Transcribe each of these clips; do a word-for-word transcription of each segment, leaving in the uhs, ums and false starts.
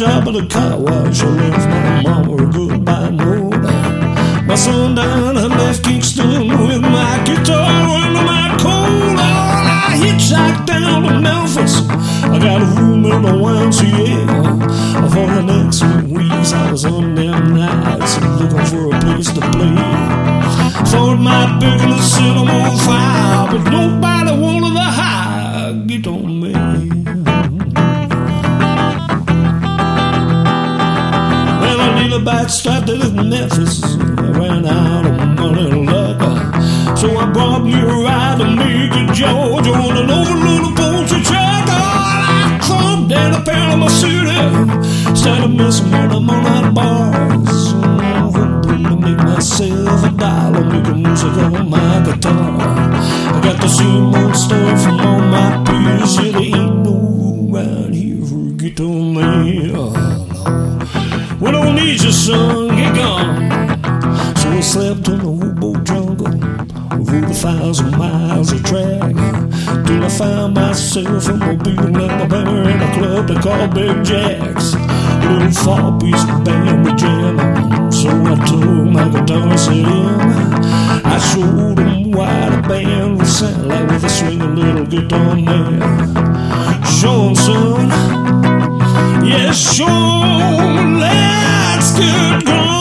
job at a car wash. I left my mama a goodbye note. My son down I left Kingston with my guitar under my coat. I hitchhiked down to Memphis. I got a room in the Y M C A. For the next few weeks I was on them nights looking for a place to play. Thought my business set them on fire, but nobody wanted the high. Get on me. Well, I nearly backstrapped in Memphis. I ran out of money and luck, so I brought me a ride to Macon, Georgia on an overloaded poultry truck. I thumped down a Panama City, started messing when I'm on that bars. I'm hoping to make myself a dollar, making music on my guitar. I got the same old story from all my peers. Yeah, there ain't no room around here for a guitar man. Oh, no. We don't need your son, get gone. So I slept in the hobo jungle, rode a thousand miles of track, till I found myself in Mobile, Alabama, in a club they call Big Jack's. Little four-piece band we jamming, so I took my guitar set in. I showed them why the band would sound like with a swinging little guitar man. Sean, son, yes, Sean, let's get going.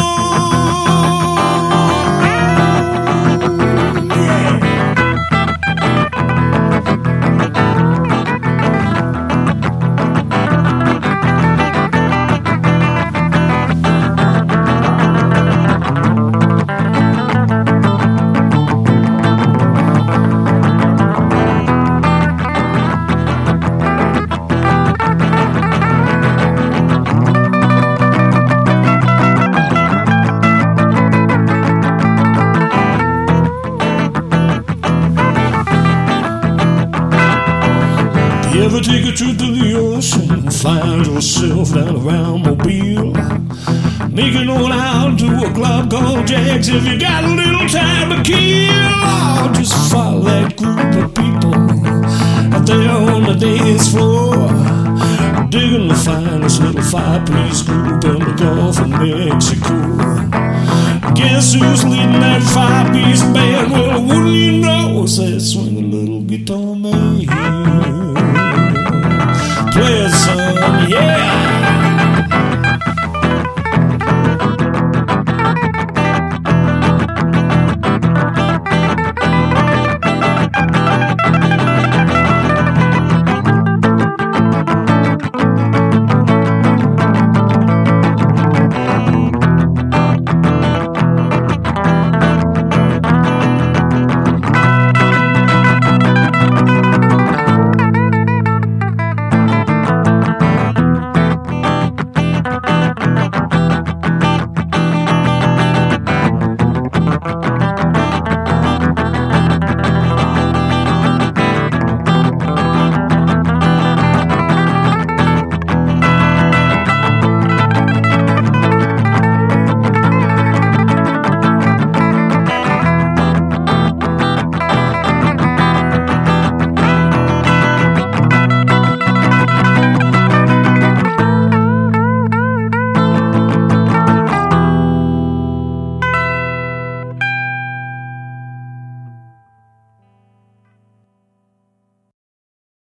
You ever take a trip to the ocean and find yourself down around Mobile, making on out to a club called Jack's? If you got a little time to kill, oh, just follow that group of people out there on the dance floor, digging the finest little five-piece group in the Gulf of Mexico. Guess who's leading that five-piece band? Well, wouldn't you know, it's that swinging little guitar man. Play it, son, yeah.